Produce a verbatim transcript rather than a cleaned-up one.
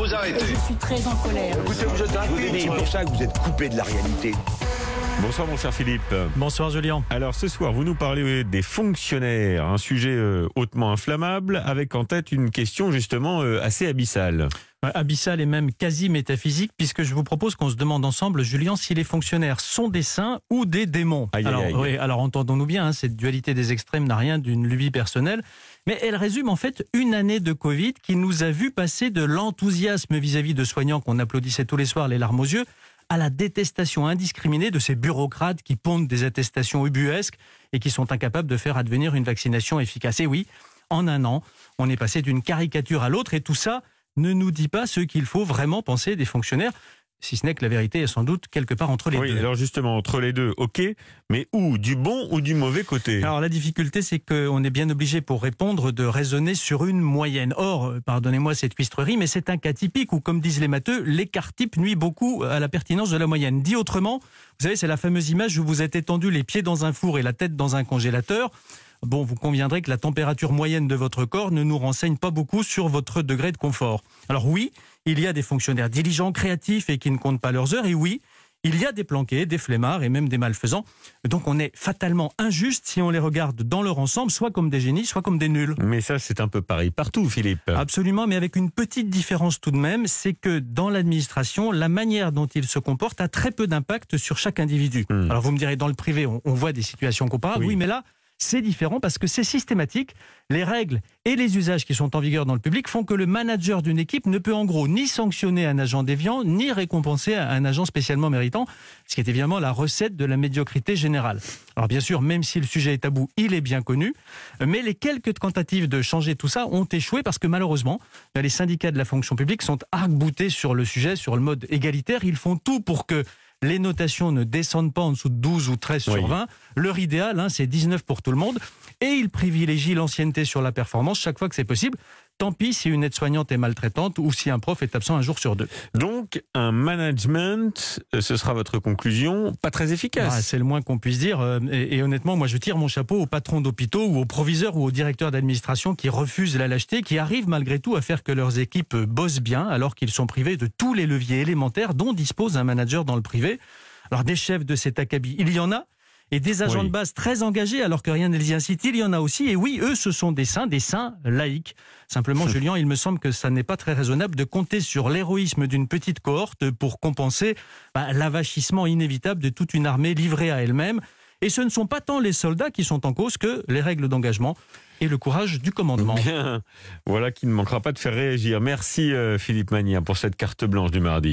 vous arrêter. Je suis très en colère. Écoutez, vous êtes un c'est pour ça que vous êtes coupé de la réalité. Bonsoir mon cher Philippe. Bonsoir Julien. Alors ce soir, vous nous parlez des fonctionnaires, un sujet euh, hautement inflammable, avec en tête une question justement euh, assez abyssale. Abyssal et même quasi métaphysique, puisque je vous propose qu'on se demande ensemble, Julien, si les fonctionnaires sont des saints ou des démons. Aïe, alors, aïe, aïe. Oui, alors entendons-nous bien, hein, cette dualité des extrêmes n'a rien d'une lubie personnelle, mais elle résume en fait une année de Covid qui nous a vu passer de l'enthousiasme vis-à-vis de soignants qu'on applaudissait tous les soirs les larmes aux yeux, à la détestation indiscriminée de ces bureaucrates qui pondent des attestations ubuesques et qui sont incapables de faire advenir une vaccination efficace. Et oui, en un an, on est passé d'une caricature à l'autre, et tout ça ne nous dit pas ce qu'il faut vraiment penser des fonctionnaires, si ce n'est que la vérité est sans doute quelque part entre les oui, deux. alors justement, entre les deux, ok, mais où? Du bon ou du mauvais côté? Alors la difficulté, c'est qu'on est bien obligé pour répondre de raisonner sur une moyenne. Or, pardonnez-moi cette cuistrerie, mais c'est un cas typique où, comme disent les matheux, l'écart type nuit beaucoup à la pertinence de la moyenne. Dit autrement, vous savez, c'est la fameuse image où vous êtes étendu les pieds dans un four et la tête dans un congélateur. Bon, vous conviendrez que la température moyenne de votre corps ne nous renseigne pas beaucoup sur votre degré de confort. Alors oui, il y a des fonctionnaires diligents, créatifs et qui ne comptent pas leurs heures. Et oui, il y a des planqués, des flemmards et même des malfaisants. Donc on est fatalement injuste si on les regarde dans leur ensemble, soit comme des génies, soit comme des nuls. Mais ça, c'est un peu pareil partout, Philippe. Absolument, mais avec une petite différence tout de même, c'est que dans l'administration, la manière dont ils se comportent a très peu d'impact sur chaque individu. Mmh. Alors vous me direz, dans le privé, on, on voit des situations comparables. Oui, oui, mais là, c'est différent parce que c'est systématique. Les règles et les usages qui sont en vigueur dans le public font que le manager d'une équipe ne peut en gros ni sanctionner un agent déviant, ni récompenser un agent spécialement méritant, ce qui est évidemment la recette de la médiocrité générale. Alors bien sûr, même si le sujet est tabou, il est bien connu, mais les quelques tentatives de changer tout ça ont échoué parce que malheureusement, les syndicats de la fonction publique sont arc-boutés sur le sujet, sur le mode égalitaire. Ils font tout pour que les notations ne descendent pas en dessous de douze ou treize sur vingt. Leur idéal, hein, c'est dix-neuf pour tout le monde. Et ils privilégient l'ancienneté sur la performance chaque fois que c'est possible. Tant pis si une aide-soignante est maltraitante ou si un prof est absent un jour sur deux. Donc, un management, ce sera votre conclusion, pas très efficace. Ah, c'est le moins qu'on puisse dire. Et, et honnêtement, moi, je tire mon chapeau aux patrons d'hôpitaux ou aux proviseurs ou aux directeurs d'administration qui refusent la lâcheté, qui arrivent malgré tout à faire que leurs équipes bossent bien alors qu'ils sont privés de tous les leviers élémentaires dont dispose un manager dans le privé. Alors, des chefs de cet acabit, il y en a. Et des agents oui. de base très engagés alors que rien ne les incite, il y en a aussi. Et oui, eux, ce sont des saints, des saints laïcs. Simplement, Julien, il me semble que ça n'est pas très raisonnable de compter sur l'héroïsme d'une petite cohorte pour compenser bah, l'avachissement inévitable de toute une armée livrée à elle-même. Et ce ne sont pas tant les soldats qui sont en cause que les règles d'engagement et le courage du commandement. Bien, voilà qui ne manquera pas de faire réagir. Merci euh, Philippe Magnin pour cette carte blanche du mardi.